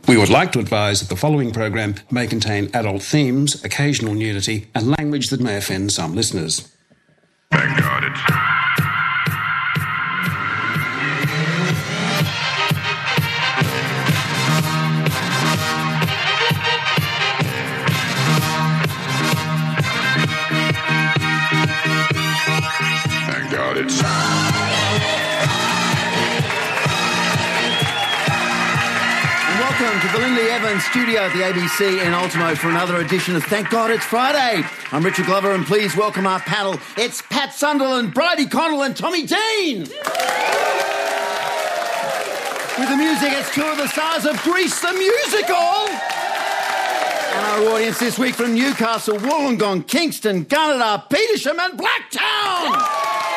We would like to advise that the following program may contain adult themes, occasional nudity, and language that may offend some listeners. Thank God it's... Thank God it's... Welcome to the Lindy Evans studio at the ABC in Ultimo for another edition of Thank God It's Friday. I'm Richard Glover and please welcome our panel. It's Pat Sunderland, Bridie Connell and Tommy Dean. With the music, it's two of the stars of Grease the Musical. And our audience this week from Newcastle, Wollongong, Kingston, Gunnedah, Petersham and Blacktown.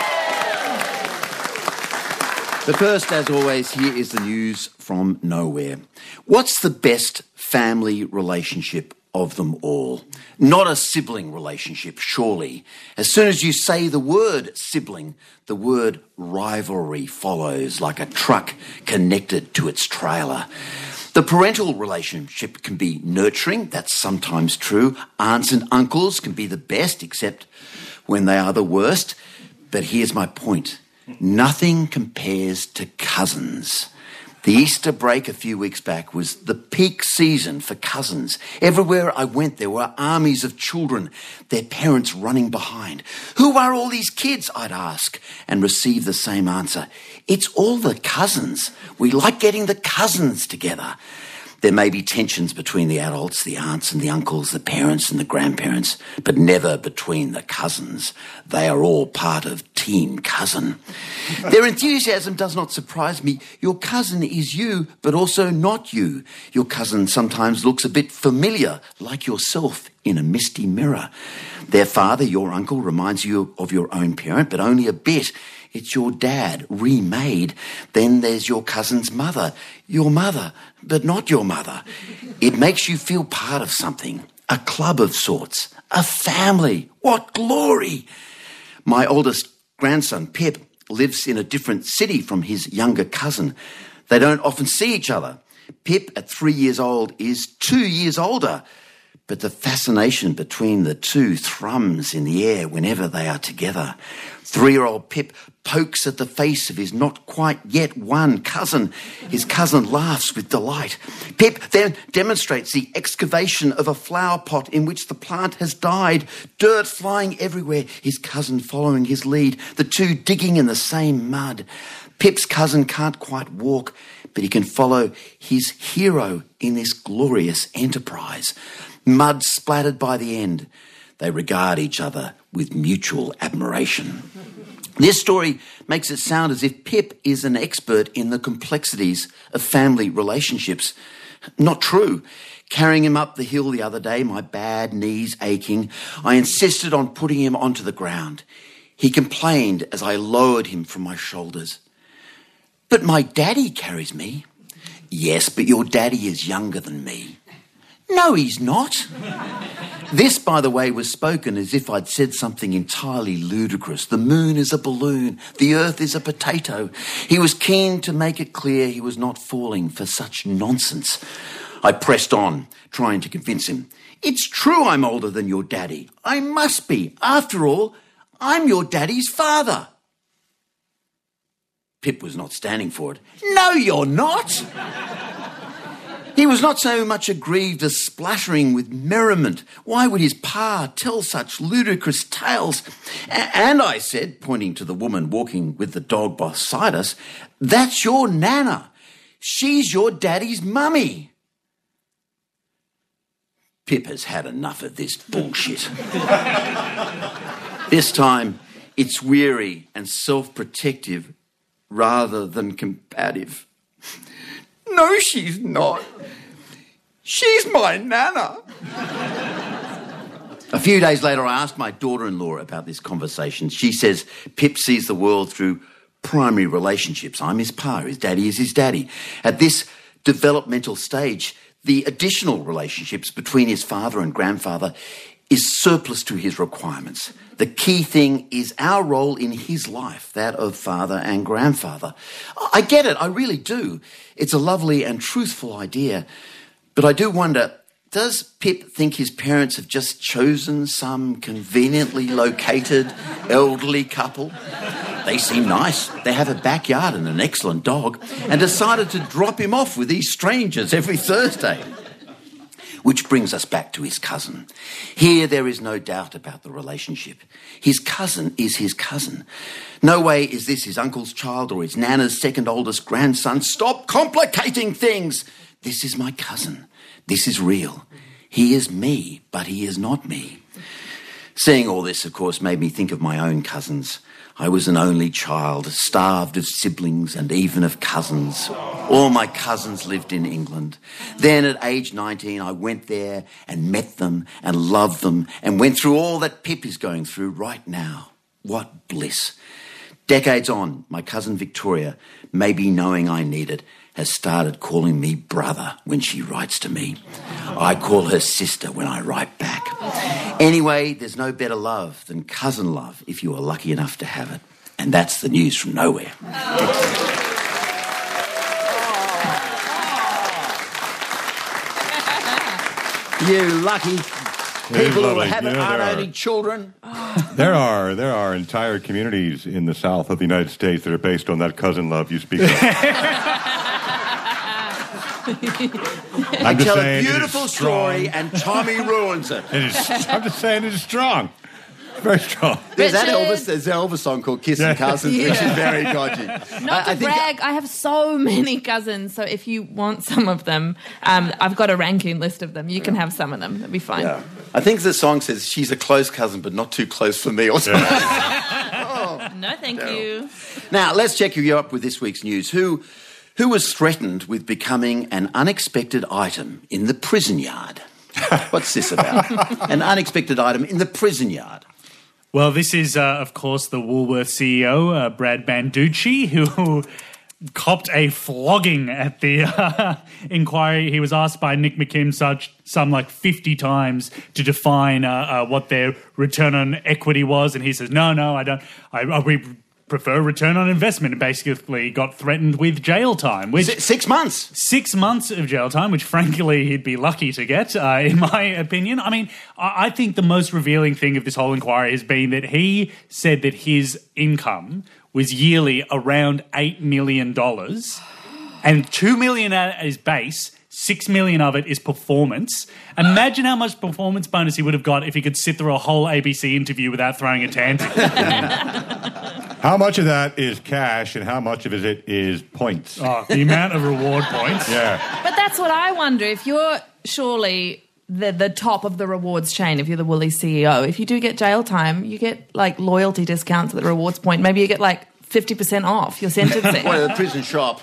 But first, as always, here is the news from nowhere. What's the best family relationship of them all? Not a sibling relationship, surely. As soon as you say the word sibling, the word rivalry follows like a truck connected to its trailer. The parental relationship can be nurturing, that's sometimes true. Aunts and uncles can be the best, except when they are the worst. But here's my point. Nothing compares to cousins. The Easter break a few weeks back was the peak season for cousins. Everywhere I went, there were armies of children, their parents running behind. Who are all these kids, I'd ask, and receive the same answer. It's all the cousins. We like getting the cousins together. There may be tensions between the adults, the aunts and the uncles, the parents and the grandparents, but never between the cousins. They are all part of Team Cousin. Their enthusiasm does not surprise me. Your cousin is you, but also not you. Your cousin sometimes looks a bit familiar, like yourself in a misty mirror. Their father, your uncle, reminds you of your own parent, but only a bit. It's your dad, remade. Then there's your cousin's mother, your mother, but not your mother. It makes you feel part of something, a club of sorts, a family. What glory! My oldest grandson, Pip, lives in a different city from his younger cousin. They don't often see each other. Pip, at 3 years old, is 2 years older. But the fascination between the two thrums in the air whenever they are together. 3-year-old Pip pokes at the face of his not quite yet one cousin. His cousin laughs with delight. Pip then demonstrates the excavation of a flower pot in which the plant has died, dirt flying everywhere, his cousin following his lead, the two digging in the same mud. Pip's cousin can't quite walk, but he can follow his hero in this glorious enterprise. Mud splattered by the end, they regard each other with mutual admiration. This story makes it sound as if Pip is an expert in the complexities of family relationships. Not true. Carrying him up the hill the other day, my bad knees aching, I insisted on putting him onto the ground. He complained as I lowered him from my shoulders. But my daddy carries me. Yes, but your daddy is younger than me. No, he's not. This, by the way, was spoken as if I'd said something entirely ludicrous. The moon is a balloon. The earth is a potato. He was keen to make it clear he was not falling for such nonsense. I pressed on, trying to convince him. It's true I'm older than your daddy. I must be. After all, I'm your daddy's father. Pip was not standing for it. No, you're not. He was not so much aggrieved as splattering with merriment. Why would his pa tell such ludicrous tales? And I said, pointing to the woman walking with the dog beside us, that's your Nana. She's your daddy's mummy. Pip has had enough of this bullshit. This time, it's weary and self-protective rather than combative. No, she's not. She's my Nana. A few days later, I asked my daughter-in-law about this conversation. She says Pip sees the world through primary relationships. I'm his pa, his daddy is his daddy. At this developmental stage, the additional relationships between his father and grandfather is surplus to his requirements. The key thing is our role in his life, that of father and grandfather. I get it, I really do. It's a lovely and truthful idea. But I do wonder, does Pip think his parents have just chosen some conveniently located elderly couple? They seem nice. They have a backyard and an excellent dog, and decided to drop him off with these strangers every Thursday. Which brings us back to his cousin. Here there is no doubt about the relationship. His cousin is his cousin. No way is this his uncle's child or his nana's second oldest grandson. Stop complicating things. This is my cousin. This is real. He is me, but he is not me. Seeing all this, of course, made me think of my own cousins. I was an only child, starved of siblings and even of cousins. All my cousins lived in England. Then at age 19, I went there and met them and loved them and went through all that Pip is going through right now. What bliss. Decades on, my cousin Victoria, maybe knowing I need it, has started calling me brother when she writes to me. I call her sister when I write back. Anyway, there's no better love than cousin love if you are lucky enough to have it. And that's the news from nowhere. You lucky people who have it aren't only children. There are entire communities in the south of the United States that are based on that cousin love you speak of. I tell a beautiful story and Tommy ruins it. I'm just saying it is strong. Very strong. There's an Elvis song called Kissing Cousins, which is very dodgy. Not to brag, I have so many cousins, so if you want some of them, I've got a ranking list of them. You can have some of them. That'd be fine. Yeah. I think the song says she's a close cousin, but not too close for me or something. No, thank you. Now, let's check you up with this week's news. Who was threatened with becoming an unexpected item in the prison yard? What's this about? An unexpected item in the prison yard. Well, this is, of course, the Woolworths CEO, Brad Banducci, who copped a flogging at the inquiry. He was asked by Nick McKim some like 50 times to define what their return on equity was, and he says, no, I don't. We prefer return on investment, and basically got threatened with jail time. Which 6 months. 6 months of jail time, which frankly he'd be lucky to get, in my opinion. I mean, I think the most revealing thing of this whole inquiry has been that he said that his income was yearly around $8 million, and $2 million at his base, $6 million of it is performance. Imagine how much performance bonus he would have got if he could sit through a whole ABC interview without throwing a tantrum. How much of that is cash and how much of it is points? Oh, the amount of reward points. Yeah. But that's what I wonder. If you're surely the top of the rewards chain, if you're the Woolies CEO, if you do get jail time, you get like loyalty discounts at the rewards point. Maybe you get like 50% off your sentencing. Or the prison shop.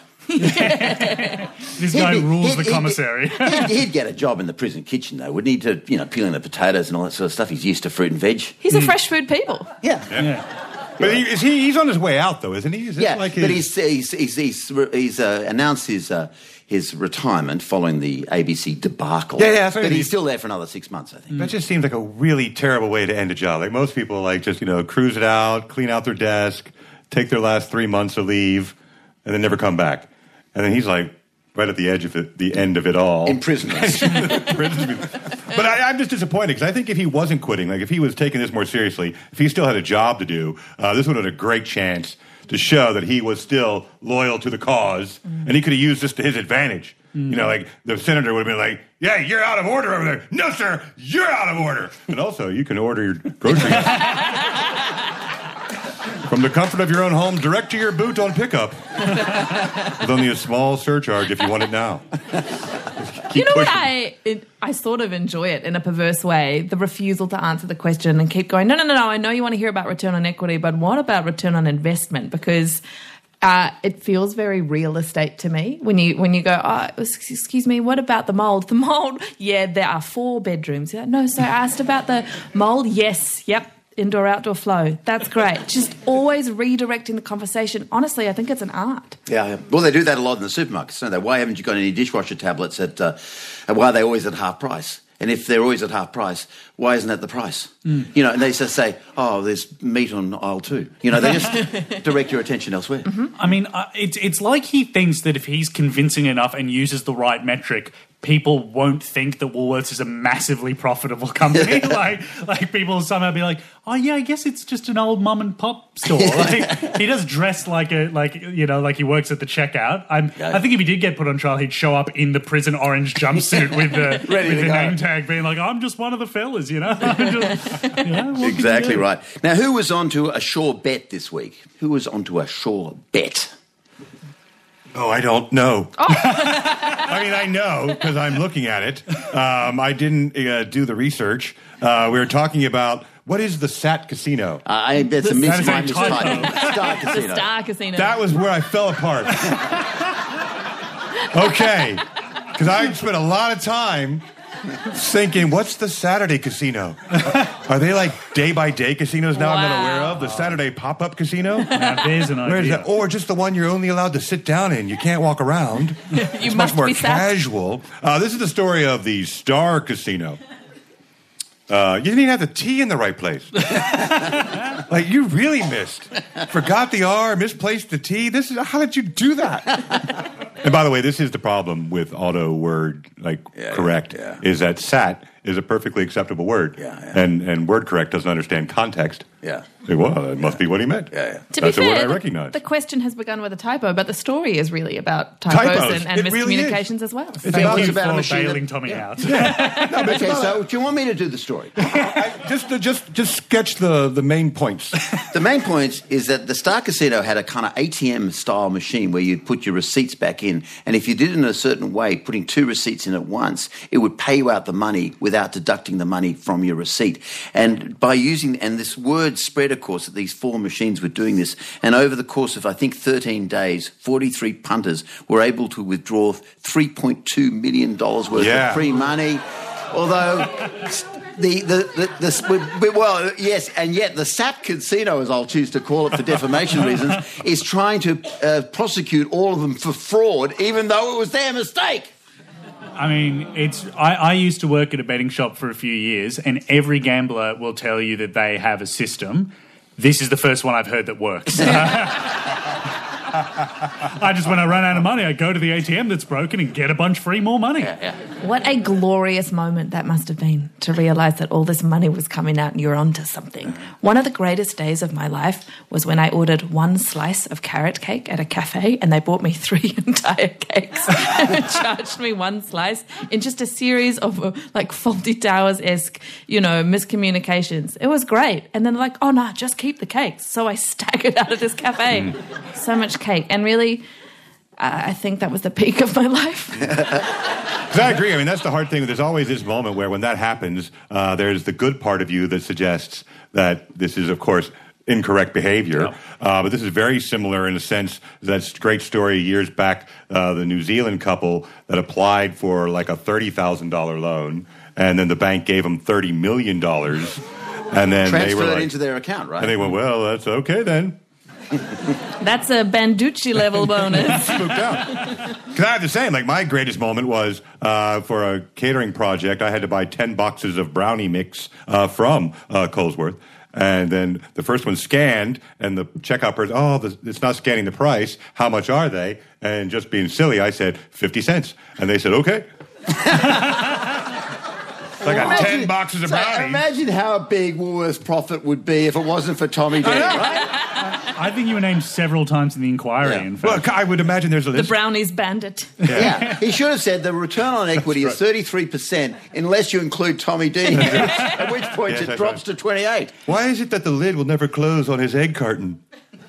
This guy rules the commissary. He'd get a job in the prison kitchen, though, wouldn't he? To, peeling the potatoes and all that sort of stuff. He's used to fruit and veg. He's a fresh food people. Yeah. But he's on his way out, though, isn't he? Is but he's announced his retirement following the ABC debacle. Yeah. But he's still there for another 6 months, I think. That just seems like a really terrible way to end a job. Like most people, just cruise it out, clean out their desk, take their last 3 months of leave, and then never come back. And then he's like right at the edge of the end of it all. Imprisonment. But I'm just disappointed because I think if he wasn't quitting, like if he was taking this more seriously, if he still had a job to do, this would have been a great chance to show that he was still loyal to the cause, and he could have used this to his advantage. Like the senator would have been like, yeah, you're out of order over there. No, sir, you're out of order. And also, you can order your groceries from the comfort of your own home direct to your boot on pickup with only a small surcharge if you want it now. You know what? I sort of enjoy it in a perverse way, the refusal to answer the question and keep going, no, I know you want to hear about return on equity, but what about return on investment? Because it feels very real estate to me when you go, excuse me, what about the mould? The mould, yeah, there are 4 bedrooms. No, so I asked about the mould. Yes, yep. Indoor, outdoor flow. That's great. Just always redirecting the conversation. Honestly, I think it's an art. Yeah. Well, they do that a lot in the supermarkets, don't they? Why haven't you got any dishwasher tablets why are they always at half price? And if they're always at half price, why isn't that the price? You know, and they just say, oh, there's meat on aisle 2. You know, they just direct your attention elsewhere. I mean, it's like he thinks that if he's convincing enough and uses the right metric, people won't think that Woolworths is a massively profitable company. like people somehow be like, oh yeah, I guess it's just an old mum and pop store. Like he does dress like he works at the checkout. I think if he did get put on trial, he'd show up in the prison orange jumpsuit with the name tag, being like, I'm just one of the fellas, you know. Exactly right. Now, who was on to a sure bet this week? Who was on to a sure bet? Oh, I don't know. I mean, I know because I'm looking at it. I didn't do the research. We were talking about what is the SAT Casino? That's a mistype. Star Casino. The Star Casino. That was where I fell apart. Okay, because I spent a lot of time thinking, what's the Saturday casino? Are they like day-by-day casinos now I'm not aware of? The Saturday pop-up casino? Now, there's an idea. Where is that? Or just the one you're only allowed to sit down in. You can't walk around. It's much more casual. This is the story of the Star Casino. You didn't even have the T in the right place. Like, you really missed. Forgot the R, misplaced the T. How did you do that? And by the way, this is the problem with auto word correct, is that SAT is a perfectly acceptable word. And word correct doesn't understand context. Well, that must be what he meant. To That's be a fair, word I recognize. the question has begun with a typo, but the story is really about typos and miscommunications as well. Thank you about a for machine bailing Tommy out. Okay, so do you want me to do the story? Just sketch the main points. The main point is that the Star Casino had a kind of ATM-style machine where you'd put your receipts back in, and if you did it in a certain way, putting 2 receipts in at once, it would pay you out the money without deducting the money from your receipt. And by and this word spread, of course, that these 4 machines were doing this, and over the course of, I think, 13 days, 43 punters were able to withdraw $3.2 million worth of free money, although... yes, and yet the SAT Casino, as I'll choose to call it for defamation reasons, is trying to prosecute all of them for fraud, even though it was their mistake. I mean, I used to work at a betting shop for a few years, and every gambler will tell you that they have a system. This is the first one I've heard that works. I just, when I run out of money, I go to the ATM that's broken and get a bunch free more money. What a glorious moment that must have been to realise that all this money was coming out and you're onto something. One of the greatest days of my life was when I ordered 1 slice of carrot cake at a cafe and they bought me 3 entire cakes and charged me 1 slice in just a series of like Fawlty Towers-esque, miscommunications. It was great. And then they're like, oh no, just keep the cakes. So I staggered out of this cafe. So much cake. And really, I think that was the peak of my life. Because I agree. I mean, that's the hard thing. There's always this moment where when that happens, there's the good part of you that suggests that this is, of course, incorrect behavior. But this is very similar in a sense. That's a great story years back, the New Zealand couple that applied for like a $30,000 loan, and then the bank gave them $30 million. And then transferred they were like, into their account, right? And they went, well, that's okay then. That's a Banducci level bonus. Spooked out. Because I have to say, like, my greatest moment was for a catering project. I had to buy 10 boxes of brownie mix from Colesworth. And then the first one scanned, and the checkout person, it's not scanning the price. How much are they? And just being silly, I said, 50 cents. And they said, okay. So I got 10 boxes of brownies. Imagine how big Woolworths' profit would be if it wasn't for Tommy Dean, right? I think you were named several times in the inquiry, in fact. Well, I would imagine there's a list. The brownies bandit. Yeah. He should have said the return on equity is 33% unless you include Tommy Dean, at which point it drops to 28%. Why is it that the lid will never close on his egg carton?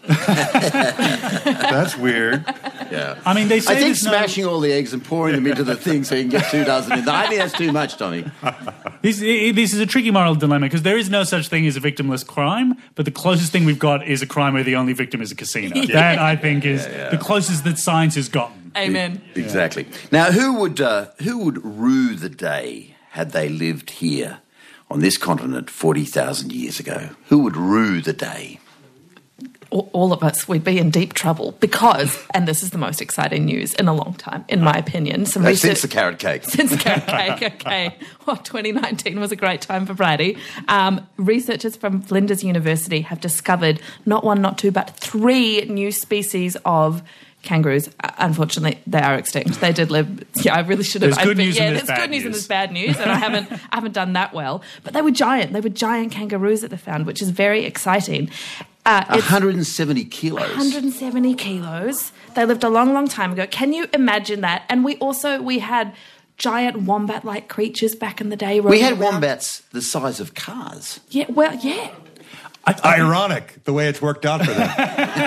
That's weird. Yeah. I mean, they say I think smashing all the eggs and pouring them into the thing so you can get 2 dozen in there. I think that's too much, Tommy. This is a tricky moral dilemma because there is no such thing as a victimless crime, but the closest thing we've got is a crime where the only victim is a casino. That, I think, is the closest that science has gotten. Amen. Exactly. Now, who would rue the day had they lived here on this continent 40,000 years ago? Who would rue the day? all of us, we'd be in deep trouble because, and this is the most exciting news in a long time, in my opinion. Since the carrot cake. Since the carrot cake, okay. Well, 2019 was a great time for Bridie. Researchers from Flinders University have discovered not one, not two, but 3 new species of kangaroos. Unfortunately, they are extinct. They did live. Yeah, I really should have. There's good news and there's there's bad good news and news. there's bad news, and I haven't done that well. But they were giant. They were giant kangaroos that they found, which is very exciting. It's 170 kilos. 170 kilos. They lived a long, long time ago. Can you imagine that? And we had giant wombat-like creatures back in the day. We had roaming around. wombats the size of cars. Yeah. Well, yeah. Ironic the way it's worked out for them.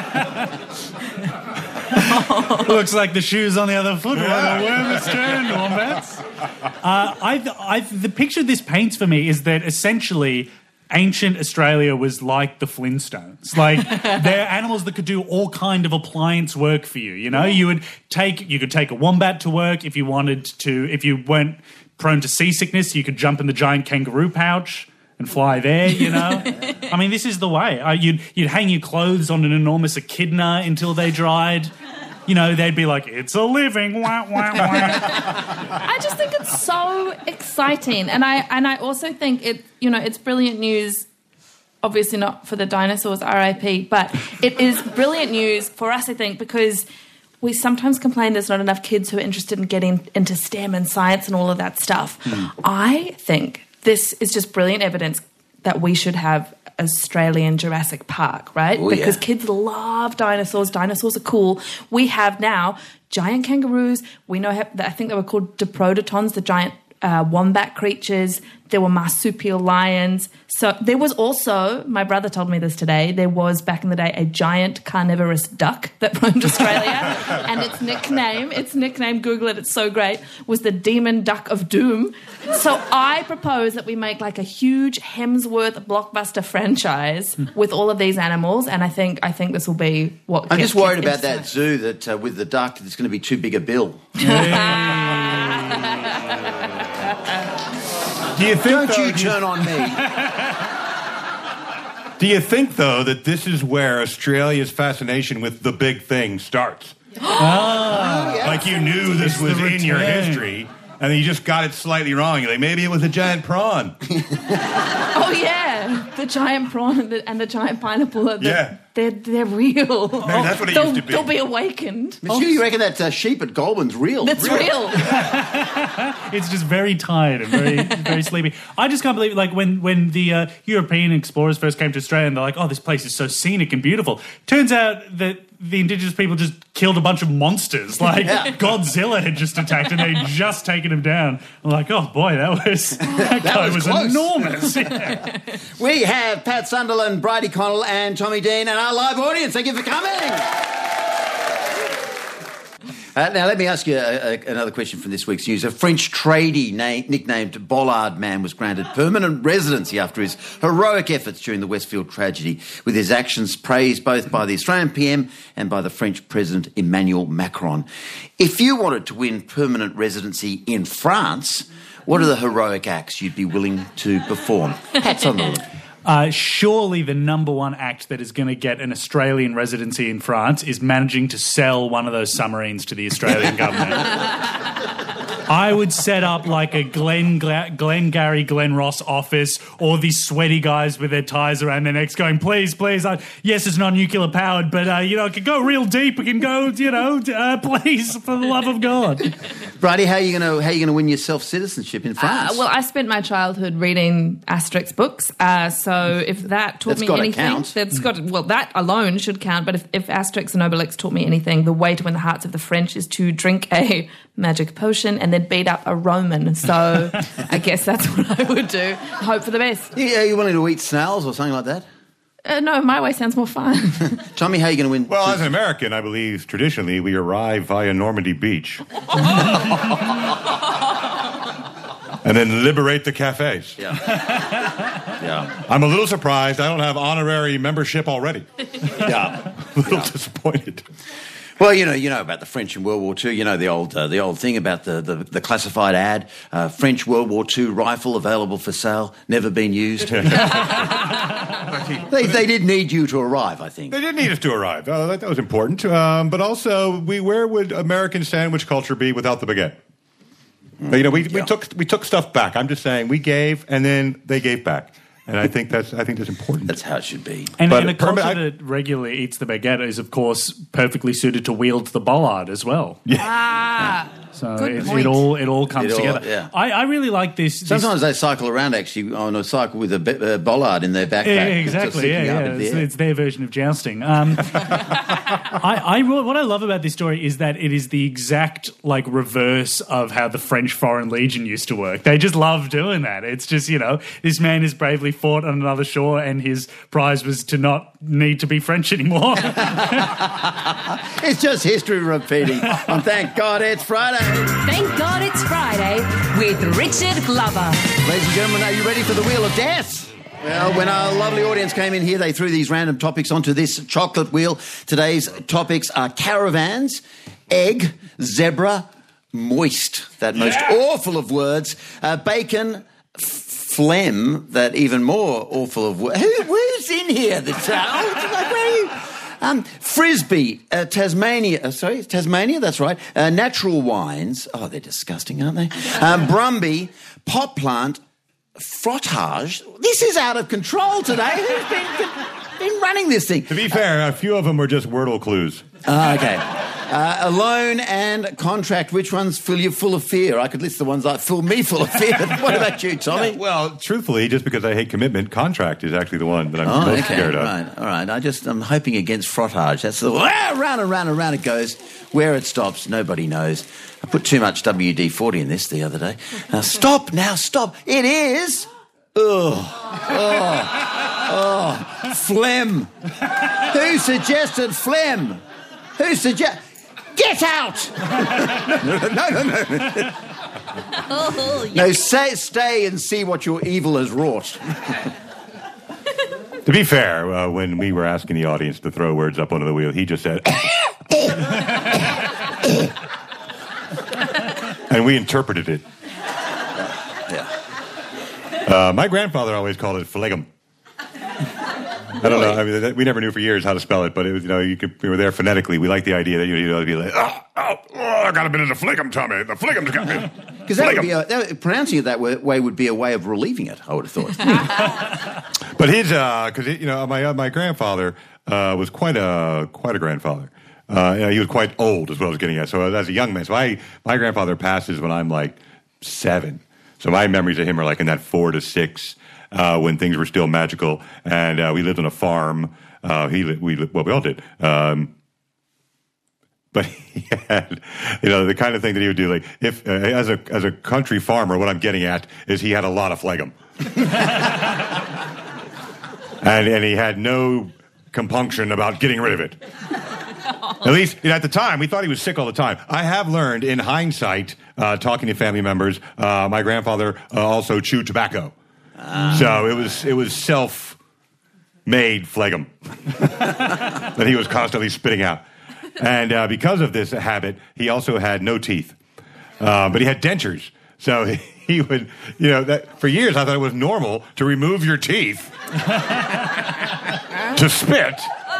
Looks like the shoe's on the other foot. Yeah. The worm has turned, wombats. The picture this paints for me is that essentially ancient Australia was like the Flintstones. Like, they're animals that could do all kind of appliance work for you. You know, you could take a wombat to work if you wanted to. If you weren't prone to seasickness, you could jump in the giant kangaroo pouch and fly there, you know? I mean, this is the way. You'd hang your clothes on an enormous echidna until they dried. You know, they'd be like, it's a living, wah, wah, wah. I just think it's so exciting. And I also think it's brilliant news, obviously not for the dinosaurs, RIP, but it is brilliant news for us, I think, because we sometimes complain there's not enough kids who are interested in getting into STEM and science and all of that stuff. I think this is just brilliant evidence that we should have Australian Jurassic Park, right? Oh, because yeah. kids love dinosaurs. Dinosaurs are cool. We have now giant kangaroos. We know, I think they were called diprotodons, the giant wombat creatures. There were marsupial lions. So there was also, my brother told me this today, there was back in the day a giant carnivorous duck that roamed Australia, and its nickname, Google it, it's so great, was the Demon Duck of Doom. So I propose that we make like a huge Hemsworth blockbuster franchise with all of these animals, and I think this will be what. I'm just worried kids about that interested. zoo that with the duck, it's going to be too big a bill. Do you think, Don't you turn on me. Do you think, though, that this is where Australia's fascination with the big thing starts? Like you knew this was in your history, and then you just got it slightly wrong. You're like, maybe it was a giant prawn. Oh yeah, the giant prawn and the giant pineapple. They're real. Maybe that's what it used to be. They'll be awakened. Monsieur, you reckon that sheep at Goulburn's real? That's real. It's just very tired and very, very sleepy. I just can't believe, like, when the European explorers first came to Australia and they're like, oh, this place is so scenic and beautiful. Turns out that the indigenous people just killed a bunch of monsters. Like, Godzilla had just attacked and they'd just taken him down. I'm like, oh, boy, that guy was close. Enormous. Yeah. We have Pat Sunderland, Bridie Connell and Tommy Dean and our live audience. Thank you for coming. Now, let me ask you another question from this week's news. A French tradie nicknamed Bollard Man was granted permanent residency after his heroic efforts during the Westfield tragedy, with his actions praised both by the Australian PM and by the French President Emmanuel Macron. If you wanted to win permanent residency in France, what are the heroic acts you'd be willing to perform? Pat Sunderland. Surely the number one act that is going to get an Australian residency in France is managing to sell one of those submarines to the Australian government. I would set up like a Glenn Ross office, or these sweaty guys with their ties around their necks going, please, yes, it's not nuclear powered, but, it can go real deep. It can go, please, for the love of God. Bridie, how are you going to win yourself citizenship in France? Well, I spent my childhood reading Asterix books, so if that taught me anything, that alone should count. But if Asterix and Obelix taught me anything, the way to win the hearts of the French is to drink a magic potion and then beat up a Roman. So I guess that's what I would do. Hope for the best. Yeah, are you willing to eat snails or something like that? No, my way sounds more fun. Tommy, how are you going to win? Well, as an American, I believe traditionally we arrive via Normandy Beach. And then liberate the cafes. Yeah. I'm a little surprised I don't have honorary membership already. Yeah. A little disappointed. Well, you know about the French in World War II. You know the old thing about the classified ad: French World War II rifle available for sale, never been used. They did need you to arrive, I think. They did need us to arrive. That was important. But also, where would American sandwich culture be without the baguette? We took stuff back. I'm just saying we gave, and then they gave back. And I think that's important. That's how it should be. And a culture that regularly eats the baguette is, of course, perfectly suited to wield the bollard as well. Yeah. So Good it point. all comes together. Yeah. I really like this. Sometimes they cycle around actually on a cycle with a bollard in their backpack. Yeah, exactly. It's their version of jousting. What I love about this story is that it is the exact reverse of how the French Foreign Legion used to work. They just love doing that. It's just this man has bravely fought on another shore, and his prize was to not need to be French anymore. It's just history repeating. And thank God it's Friday. Thank God it's Friday with Richard Glover. Ladies and gentlemen, are you ready for the Wheel of Death? Well, when our lovely audience came in here, they threw these random topics onto this chocolate wheel. Today's topics are caravans, egg, zebra, moist, that most awful of words, bacon, phlegm, that even more awful of words. Who's in here? Where are you? Frisbee, Tasmania, that's right. Natural wines, they're disgusting, aren't they? Brumby, pot plant, frottage. This is out of control today. Who's been running this thing? To be fair, a few of them were just Wordle clues. Okay. Alone and contract. Which ones fill you full of fear? I could list the ones that fill me full of fear. What about you, Tommy? Well, truthfully, just because I hate commitment, contract is actually the one that I'm most scared of. All right. I'm hoping against frottage. That's the round and round and round it goes. Where it stops, nobody knows. I put too much WD-40 in this the other day. Stop. It is. Phlegm. Who suggested phlegm? Get out! No, stay and see what your evil has wrought. To be fair, when we were asking the audience to throw words up onto the wheel, he just said... and we interpreted it. Yeah. My grandfather always called it phlegm. I don't know. I mean, we never knew for years how to spell it, but it was, we were there phonetically. We liked the idea that you'd be like, I got a bit of the phlegm, Tommy. The phlegm's got me. Because pronouncing it that way would be a way of relieving it, I would have thought. But my grandfather was quite a grandfather. He was quite old, as well as getting at. So as a young man, my grandfather passes when I'm like 7. So my memories of him are like in that 4 to 6. When things were still magical, and we lived on a farm. We all did. But he had, the kind of thing that he would do. Like if as a country farmer, what I'm getting at is he had a lot of phlegm, and he had no compunction about getting rid of it. At least at the time, we thought he was sick all the time. I have learned, in hindsight, talking to family members, my grandfather also chewed tobacco. So it was self-made phlegm that he was constantly spitting out. And because of this habit, he also had no teeth. But he had dentures. So he would, for years I thought it was normal to remove your teeth to spit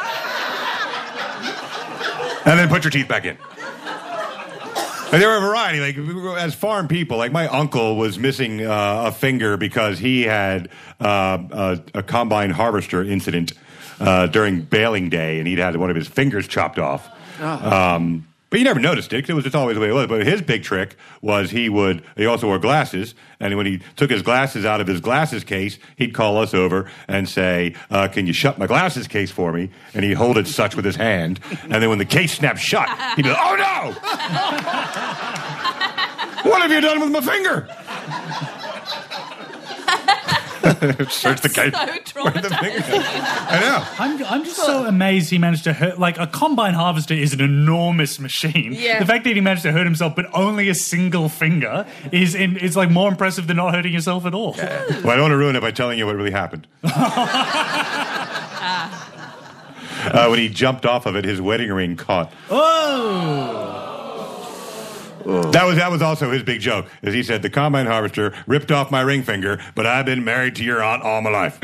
and then put your teeth back in. And there were a variety, as farm people, my uncle was missing a finger because he had a combine harvester incident during baling day, and he'd had one of his fingers chopped off. But he never noticed it, because it was just always the way it was. But his big trick was he also wore glasses, and when he took his glasses out of his glasses case, he'd call us over and say, can you shut my glasses case for me? And he'd hold it such with his hand, and then when the case snapped shut, he'd be like, oh no! What have you done with my finger? Search the case. So traumatizing. I know. I'm just so amazed he managed to hurt. A combine harvester is an enormous machine. Yeah. The fact that he managed to hurt himself, but only a single finger, is more impressive than not hurting yourself at all. Well, I don't want to ruin it by telling you what really happened. when he jumped off of it, his wedding ring caught. That was also his big joke. As he said, the combine harvester ripped off my ring finger, but I've been married to your aunt all my life.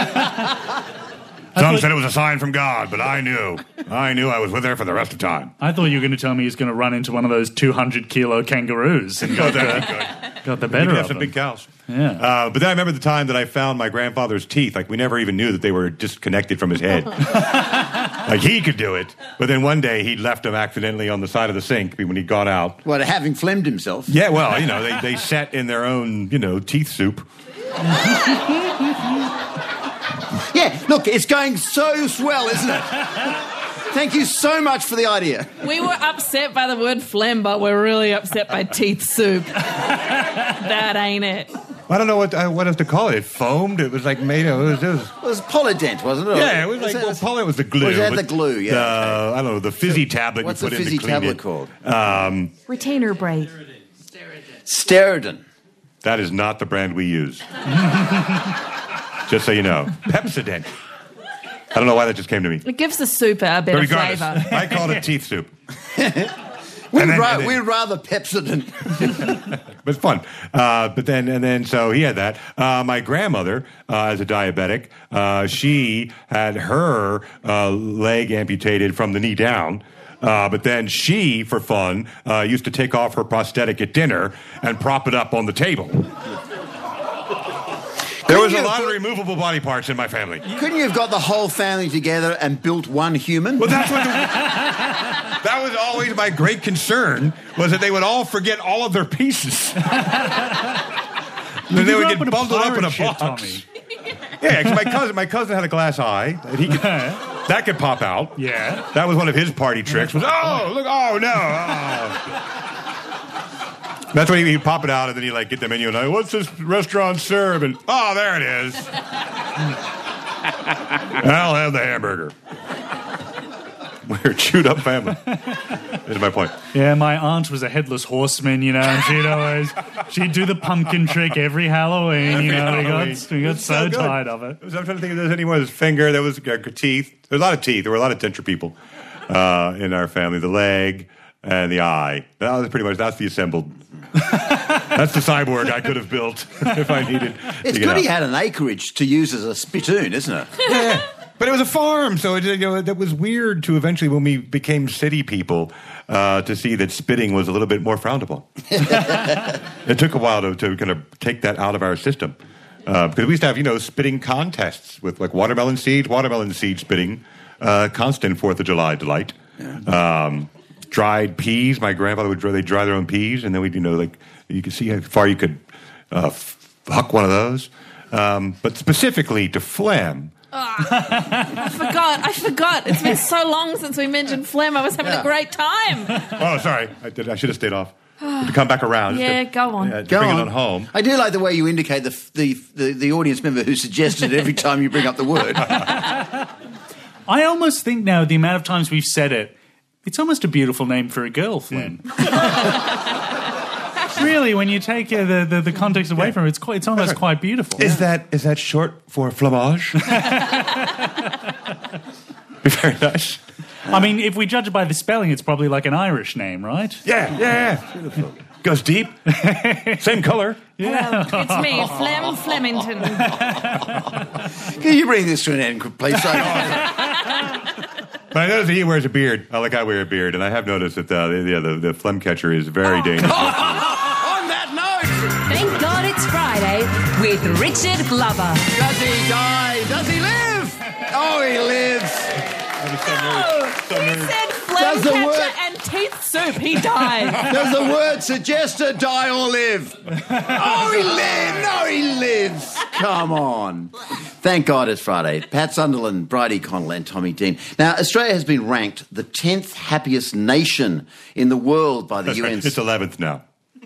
Some said it was a sign from God, but I knew I was with her for the rest of the time. I thought you were going to tell me he's going to run into one of those 200-kilo kangaroos and got the better have of some them. big cows. Yeah. But then I remember the time that I found my grandfather's teeth. Like, we never even knew that they were disconnected from his head. Like, he could do it. But then one day, he'd left them accidentally on the side of the sink when he got out. What, having phlegmed himself? Yeah, well, they sat in their own, teeth soup. Yeah, look, it's going so swell, isn't it? Thank you so much for the idea. We were upset by the word phlegm, but we're really upset by teeth soup. That ain't it. I don't know what else to call it. It foamed. It was like made of... It was Polydent, wasn't it? Yeah, it was like... Polydent was the glue. Was that the glue, yeah. I don't know, the fizzy tablet what's you put the in to fizzy clean tablet it. called? Retainer braid. Steridin. That is not the brand we use. Just so you know. Pepsodent. I don't know why that just came to me. It gives the soup a bit of flavour. I called it teeth soup. We'd rather Pepsodent. But it's fun. So he had that. My grandmother, as a diabetic, she had her leg amputated from the knee down. But then she, for fun, used to take off her prosthetic at dinner and prop it up on the table. There was a lot of removable body parts in my family. Couldn't you have got the whole family together and built one human? Well, that was always my great concern, was that they would all forget all of their pieces. Then they would get bundled up in a box. Tommy. Yeah, because my cousin had a glass eye. That could pop out. Yeah. That was one of his party tricks. Was, oh, no. Oh. That's when he'd pop it out, and then he'd get the menu, and what's this restaurant serve? And, there it is. I'll have the hamburger. We're a chewed-up family. Is my point. Yeah, my aunt was a headless horseman, and she'd do the pumpkin trick every Halloween, We got so tired of it. I'm trying to think if there's any more. There's finger, there was teeth. There's a lot of teeth. There were a lot of denture people in our family. The leg and the eye. That's the assembled. That's the cyborg I could have built if I needed. It's good he had an acreage to use as a spittoon, isn't it? Yeah. But it was a farm, so that was weird to eventually, when we became city people, to see that spitting was a little bit more frowned upon. It took a while to kind of take that out of our system. Because we used to have, spitting contests with watermelon seed spitting, constant 4th of July delight. Yeah. Dried peas. My grandfather would dry their own peas, and then we'd, you could see how far you could huck one of those. But specifically to phlegm. I forgot. It's been so long since we mentioned phlegm. I was having a great time. Oh, sorry. I should have stayed off. To come back around. Yeah, go on. Bring it on home. I do like the way you indicate the audience member who suggested it every time you bring up the word. I almost think now, the amount of times we've said it, it's almost a beautiful name for a girl, phlegm. Really, when you take the context away from it, it's almost quite beautiful. Is that short for flamage? Very nice. I mean, if we judge it by the spelling, it's probably like an Irish name, right? Yeah. Beautiful. Goes deep. Same color. Yeah. It's me, Flem Flemington. Can you bring this to an end, please? But I noticed that he wears a beard. I wear a beard, and I have noticed that the phlegm catcher is very dangerous. On that note, Thank God it's Friday with Richard Glover. does he die? Does he live? Oh, he lives. He said phlegm Does the catcher word- and teeth soup. He died. Does the word suggest a die or live? Oh, he lives. No, he lives. Come on. Thank God it's Friday. Pat Sunderland, Bridie Connell and Tommy Dean. Now, Australia has been ranked the 10th happiest nation in the world by the UN. It's 11th now.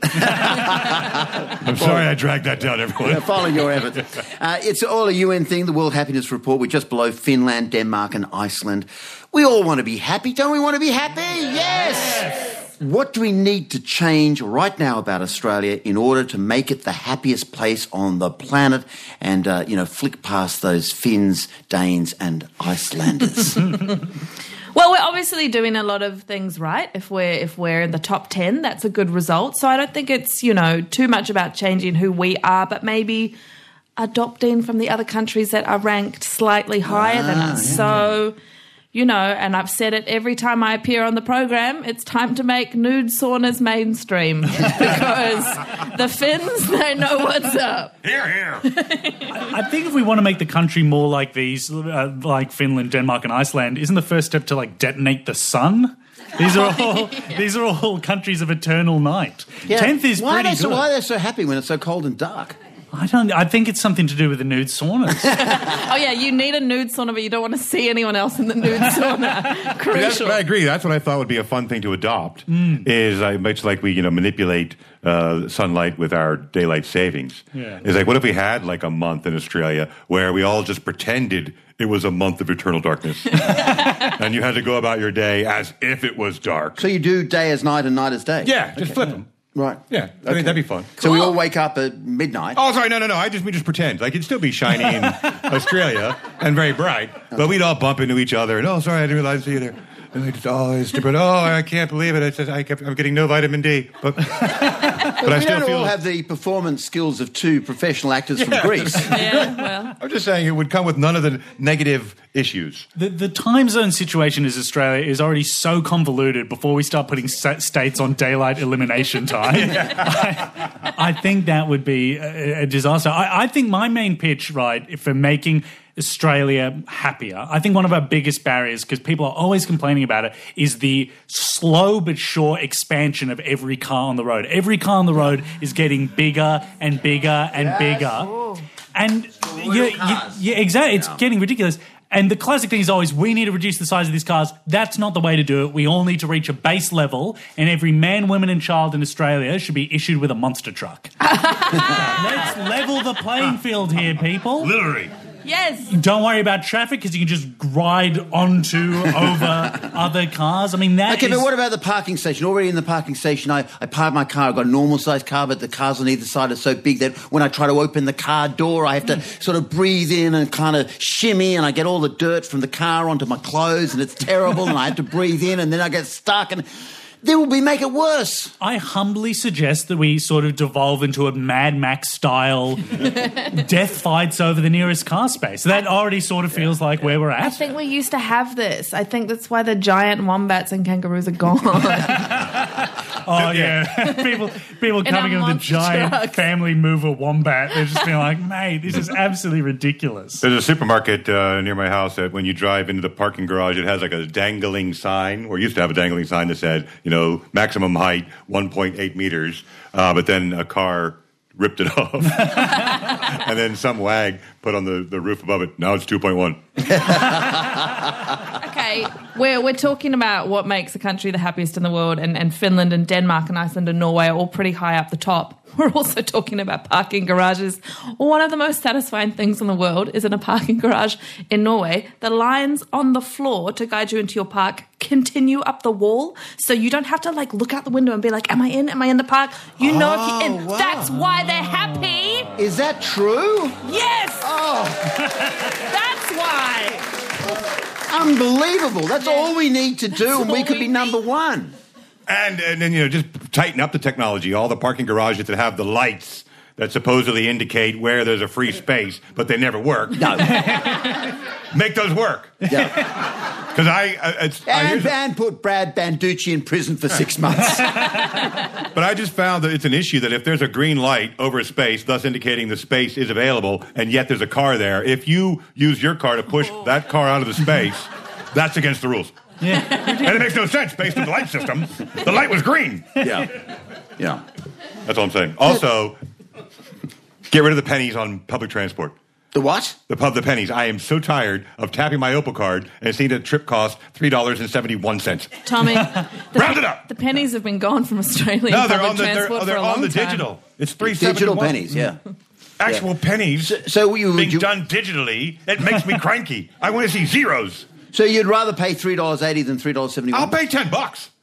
I'm sorry I dragged that down, everyone. Follow your evidence. It's all a UN thing, the World Happiness Report. We're just below Finland, Denmark and Iceland. We all want to be happy. Don't we want to be happy? Yes. What do we need to change right now about Australia in order to make it the happiest place on the planet and, flick past those Finns, Danes and Icelanders? Well, we're obviously doing a lot of things right. If we're in the top 10, that's a good result. So I don't think it's, too much about changing who we are, but maybe adopting from the other countries that are ranked slightly higher than us. Yeah. So, and I've said it every time I appear on the program, it's time to make nude saunas mainstream because the Finns, they know what's up. Here. I think if we want to make the country more like these, like Finland, Denmark and Iceland, isn't the first step to detonate the sun? These are all countries of eternal night. Yeah. 10th is pretty good. Why are they so happy when it's so cold and dark? I think it's something to do with the nude saunas. Oh, yeah, you need a nude sauna, but you don't want to see anyone else in the nude sauna. Crucial. I agree. That's what I thought would be a fun thing to adopt, is much like we, manipulate sunlight with our daylight savings. Yeah. It's like, what if we had, a month in Australia where we all just pretended it was a month of eternal darkness. And you had to go about your day as if it was dark. So you do day as night and night as day? Yeah, just flip them. Right. Yeah, I think that'd be fun. So we all wake up at midnight. Oh, sorry, no. We just pretend. It'd still be shiny in Australia and very bright, but we'd all bump into each other and, sorry, I didn't realize you there. And I just, it's stupid. I can't believe it. I'm getting no vitamin D. But I still don't feel... all have the performance skills of two professional actors from Greece. Yeah, well. I'm just saying it would come with none of the negative issues. The time zone situation in Australia is already so convoluted before we start putting states on daylight elimination time. I think that would be a disaster. I think my main pitch, right, for making Australia happier, I think one of our biggest barriers, because people are always complaining about it, is the slow but sure expansion of every car on the road. Every car on the road is getting bigger and bigger and bigger. Ooh. And exactly, it's getting ridiculous. And the classic thing is always, we need to reduce the size of these cars. That's not the way to do it. We all need to reach a base level, and every man, woman and child in Australia should be issued with a monster truck. Let's level the playing field here, people. Literally. Yes. Don't worry about traffic because you can just ride over other cars. I mean, that Okay, but what about the parking station? Already in the parking station, I park my car. I've got a normal-sized car, but the cars on either side are so big that when I try to open the car door, I have to sort of breathe in and kind of shimmy, and I get all the dirt from the car onto my clothes, and it's terrible, and I have to breathe in, and then I get stuck, and... They will make it worse. I humbly suggest that we sort of devolve into a Mad Max-style death fights over the nearest car space. That already sort of feels like where we're at. I think we used to have this. I think that's why the giant wombats and kangaroos are gone. Oh, yeah. People coming in with a giant family mover wombat. They're just being like, mate, this is absolutely ridiculous. There's a supermarket near my house that when you drive into the parking garage, it has a dangling sign, or used to have a dangling sign that said, maximum height, 1.8 meters. But then a car ripped it off. And then some wag put on the roof above it. Now it's 2.1. Okay, we're talking about what makes a country the happiest in the world, and Finland and Denmark and Iceland and Norway are all pretty high up the top. We're also talking about parking garages. One of the most satisfying things in the world is in a parking garage in Norway. The lines on the floor to guide you into your park continue up the wall, so you don't have to look out the window and be like, am I in? Am I in the park? You know if you're in. Wow. That's why they're happy. Is that true? Yes. Oh. That's why. Unbelievable. That's all we need to do, and we could be number one. And then, just tighten up the technology. All the parking garages that have the lights that supposedly indicate where there's a free space, but they never work. No. Make those work. Yeah. Because and put Brad Banducci in prison for 6 months. But I just found that it's an issue that if there's a green light over a space, thus indicating the space is available, and yet there's a car there, if you use your car to push that car out of the space, that's against the rules. Yeah. And it makes no sense based on the light system. The light was green. Yeah. That's all I'm saying. Also, get rid of the pennies on public transport. The what? The pennies. I am so tired of tapping my Opal card and seeing the trip cost $3.71. Tommy, round it up. The pennies have been gone from Australian public transport for a long time. They're on the digital. It's $3.71. Digital pennies, yeah. Actual pennies being done digitally, it makes me cranky. I want to see zeros. So you'd rather pay $3.80 than $3.71? I'll pay $10.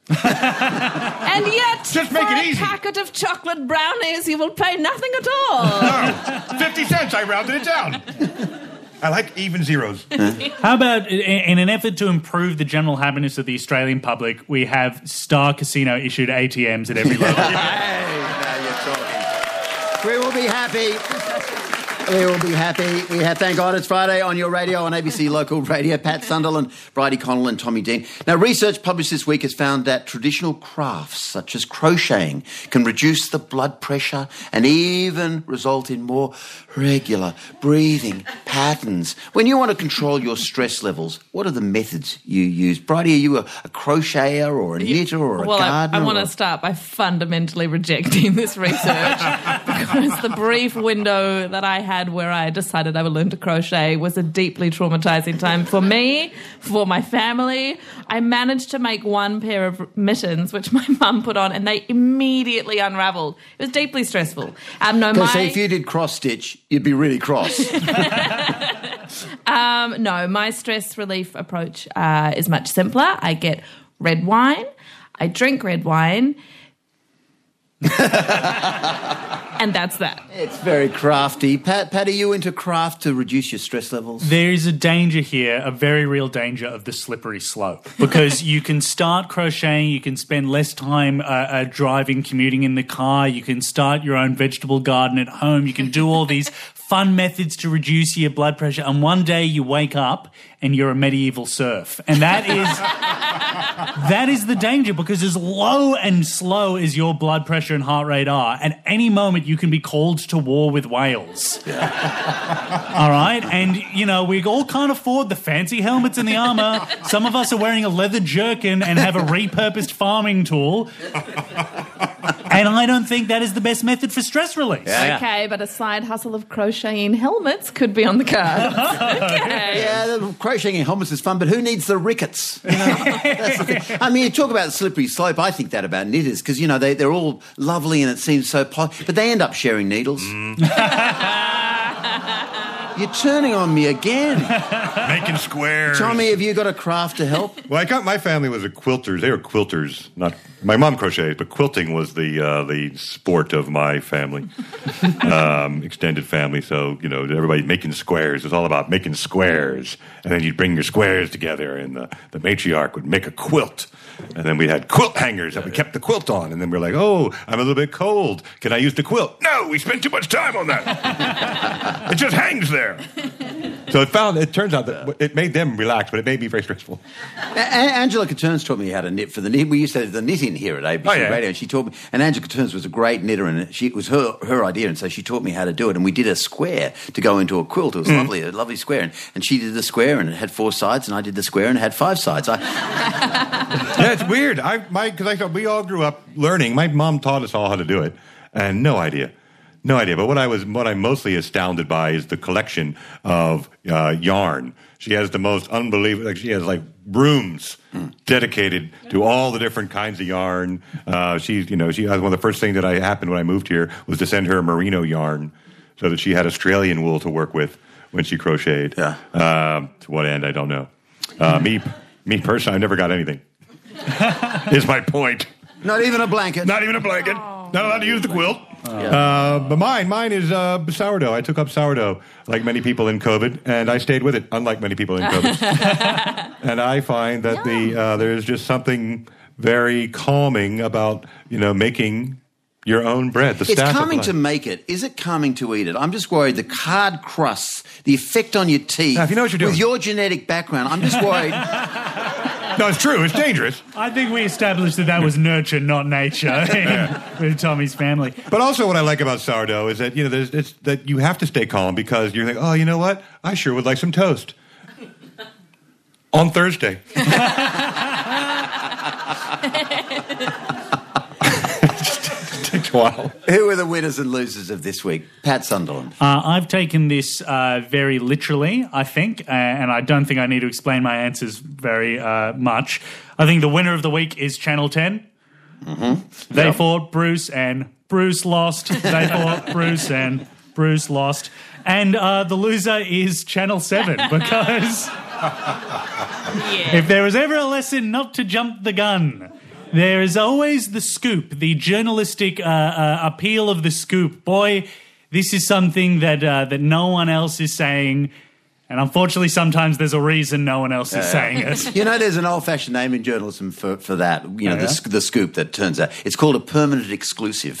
And yet, Just make for it easy. a packet of chocolate brownies, you will pay nothing at all. No, 50 cents, I rounded it down. I like even zeros. How about, in an effort to improve the general happiness of the Australian public, we have Star Casino issued ATMs at every level? Hey, now you're talking. We will be happy. We will be happy. We have Thank God It's Friday on your radio, on ABC Local Radio. Pat Sunderland, Bridie Connell and Tommy Dean. Now, research published this week has found that traditional crafts such as crocheting can reduce the blood pressure and even result in more regular breathing patterns. When you want to control your stress levels, what are the methods you use? Bridie, are you a crocheter or a knitter or a gardener? I want to start by fundamentally rejecting this research because the brief window that I had where I decided I would learn to crochet was a deeply traumatizing time for me, for my family. I managed to make one pair of mittens, which my mum put on, and they immediately unraveled. It was deeply stressful. So if you did cross-stitch, you'd be really cross. No, my stress relief approach is much simpler. I get red wine. I drink red wine. And that's that. It's very crafty. Pat, are you into craft to reduce your stress levels? There is a danger here, a very real danger of the slippery slope. Because you can start crocheting, you can spend less time driving, commuting in the car, you can start your own vegetable garden at home, you can do all these fun methods to reduce your blood pressure, and one day you wake up and you're a medieval serf. And that is the danger, because as low and slow as your blood pressure and heart rate are, at any moment you can be called to war with whales. All right? And, you know, we all can't afford the fancy helmets and the armour. Some of us are wearing a leather jerkin and have a repurposed farming tool. And I don't think that is the best method for stress release. Yeah. Okay, but a side hustle of crocheting helmets could be on the cards. Okay. Yeah, the crocheting helmets is fun, but who needs the rickets? You know, that's the thing. I mean, you talk about the slippery slope. I think that about knitters, because, you know, they're all lovely and it seems so but they end up sharing needles. You're turning on me again. Making squares. Tommy, have you got a craft to help? Well, my family was quilters. They were quilters. Not my mom crocheted, but quilting was the sport of my family, extended family. So, you know, everybody making squares. It was all about making squares, and then you'd bring your squares together, and the matriarch would make a quilt, and then we had quilt hangers that we kept the quilt on, and then we're like, oh, I'm a little bit cold. Can I use the quilt? No, we spent too much time on that. It just hangs there. So it turns out that it made them relax, but it made me very stressful. Angela Caterns taught me how to knit for the knit. We used to have the knitting here at ABC Radio, and she taught me. And Angela Caterns was a great knitter, and it was her idea, and so she taught me how to do it. And we did a square to go into a quilt. It was lovely, a lovely square. And she did the square, and it had 4 sides, and I did the square, and it had 5 sides. Yeah, it's weird. Because I thought we all grew up learning. My mom taught us all how to do it, and no idea. But what I'm mostly astounded by is the collection of yarn. She has the most unbelievable. She has like rooms dedicated to all the different kinds of yarn. She one of the first things that happened when I moved here was to send her a merino yarn, so that she had Australian wool to work with when she crocheted. Yeah. To what end, I don't know. Me personally, I never got anything. Is my point. Not even a blanket. Not even a blanket. Not allowed to use the quilt. But mine is sourdough. I took up sourdough, like many people in COVID, and I stayed with it, unlike many people in COVID. And I find that there's just something very calming about, making your own bread. It's calming to make it. Is it calming to eat it? I'm just worried the hard crusts, the effect on your teeth. Now, if you know what you're doing. With your genetic background, I'm just worried. No, it's true. It's dangerous. I think we established that was nurture, not nature, with Tommy's family. But also, what I like about sourdough is that it's that you have to stay calm, because you're like, oh, you know what? I sure would like some toast on Thursday. Takes a while. Who are the winners and losers of this week? Pat Sunderland. I've taken this very literally, I think, and I don't think I need to explain my answers very much. I think the winner of the week is Channel 10. Mm-hmm. They fought Bruce, and Bruce lost. They fought Bruce, and Bruce lost. And the loser is Channel 7, because if there was ever a lesson not to jump the gun, There is always the scoop, the journalistic appeal of the scoop. Boy, this is something that no one else is saying. And unfortunately, sometimes there's a reason no one else is saying it. You know, there's an old-fashioned name in journalism for that. You know, the scoop that turns out. It's called a permanent exclusive.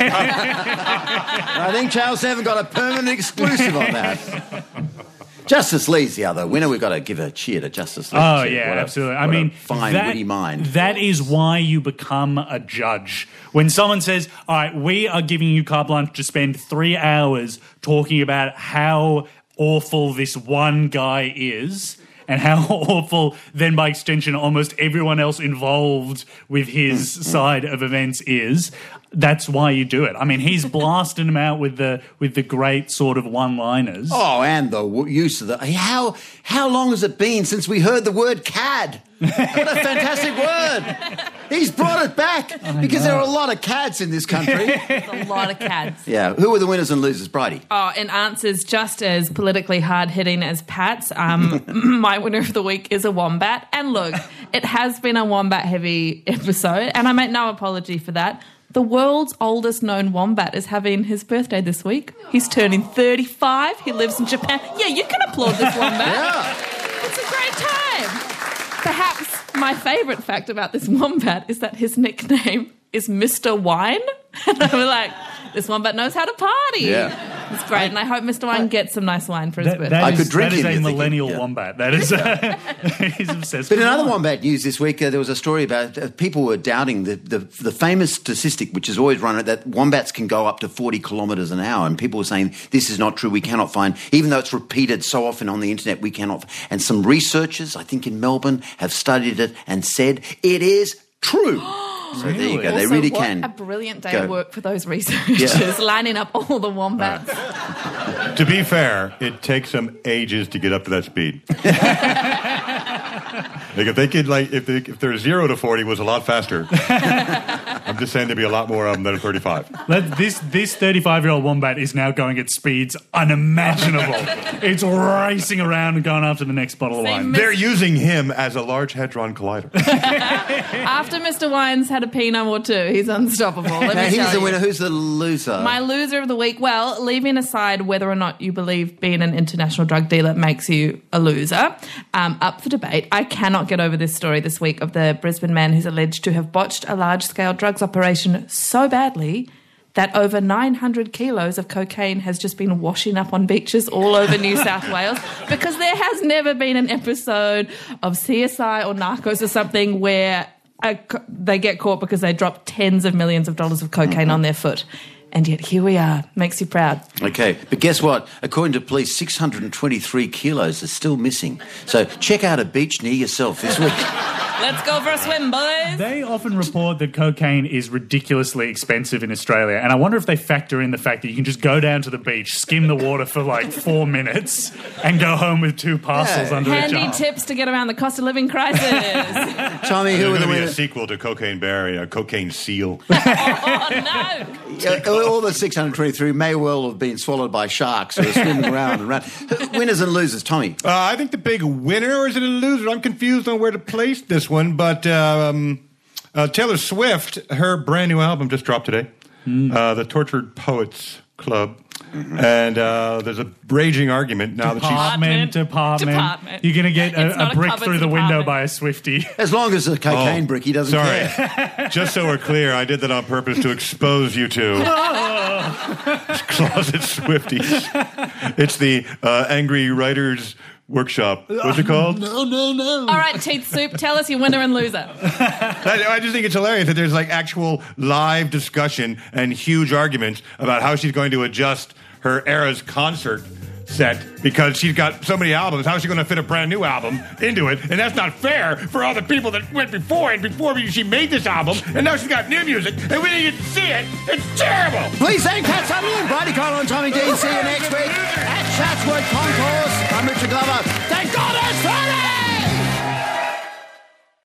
I think Channel 7 got a permanent exclusive on that. Justice Lee's the other winner. We've got to give a cheer to Justice Lee. Oh, yeah, absolutely. I mean, fine, witty mind. That is why you become a judge. When someone says, all right, we are giving you carte blanche to spend 3 hours talking about how awful this one guy is and how awful, then by extension, almost everyone else involved with his side of events is. That's why you do it. I mean, he's blasting them out with the great sort of one-liners. Oh, and the use of the... How long has it been since we heard the word cad? What a fantastic word. He's brought it back because there are a lot of cads in this country. There's a lot of cads. Yeah. Who are the winners and losers, Bridie? Oh, and answers just as politically hard-hitting as Pat's. My winner of the week is a wombat. And look, it has been a wombat-heavy episode, and I make no apology for that. The world's oldest known wombat is having his birthday this week. He's turning 35. He lives in Japan. Yeah, you can applaud this wombat. Yeah. It's a great time. Perhaps my favourite fact about this wombat is that his nickname is Mr. Wine. And I'm like, this wombat knows how to party. Yeah. It's great, and I hope Mr. Wine gets some nice wine for his birthday. I could drink that is him, a you're millennial thinking, wombat. That is he's obsessed But with in other wine. wombat news this week, there was a story about people were doubting the famous statistic, which is always run, that wombats can go up to 40 kilometres an hour. And people were saying, this is not true, we cannot find, even though it's repeated so often on the internet, we cannot. And some researchers, I think in Melbourne, have studied it and said it is true. So there you go. They Also, really what can. a brilliant day go. of work for those researchers, lining up all the wombats. To be fair, it takes them ages to get up to that speed. Like if they could, if their 0 to 40 was a lot faster, I'm just saying there'd be a lot more of them than a 35. This 35-year-old wombat is now going at speeds unimaginable. It's racing around and going after the next bottle of wine. They're using him as a Large Hadron Collider. After Mr. Wine's had a Pinot or two, he's unstoppable. Let Now, me he's tell the you. winner. Who's the loser? My loser of the week, well, leaving aside whether or not you believe being an international drug dealer makes you a loser, up for debate, I cannot get over this story this week of the Brisbane man who's alleged to have botched a large-scale drugs operation so badly that over 900 kilos of cocaine has just been washing up on beaches all over New South Wales, because there has never been an episode of CSI or Narcos or something where they get caught because they dropped tens of millions of dollars of cocaine on their foot. And yet here we are. Makes you proud. Okay, but guess what? According to police, 623 kilos are still missing. So check out a beach near yourself this week. Let's go for a swim, boys. They often report that cocaine is ridiculously expensive in Australia, and I wonder if they factor in the fact that you can just go down to the beach, skim the water for like 4 minutes, and go home with 2 parcels under Handy the jar. tips to get around the cost of living crisis. Tommy, who There's are going the to be a winners? sequel to Cocaine Bear, Cocaine Seal. Oh, no. All the 623 may well have been swallowed by sharks who are swimming around and around. Winners and losers, Tommy. I think the big winner, or is it a loser? I'm confused on where to place this one, but Taylor Swift, her brand new album just dropped today, the Tortured Poets Club. And there's a raging argument now that she's... Department. You're going to get It's not a a brick cupboard, through the it's window apartment. by a Swiftie. As long as the cocaine brick, he doesn't Sorry. care. Just so we're clear, I did that on purpose to expose you two. Closet Swifties. It's the Angry Writers Workshop. What's it called? All right, Teeth Soup, tell us your winner and loser. I just think it's hilarious that there's like actual live discussion and huge arguments about how she's going to adjust her Eras concert set because she's got so many albums. How is she going to fit a brand new album into it? And that's not fair for all the people that went before and before she made this album. And now she's got new music and we didn't get to see it. It's terrible. Please thank Pat Sutherland, Bridie Connell and Tommy Dean. See you next week at Chatswood Concourse. I'm Richard Glover. Thank God it's Friday!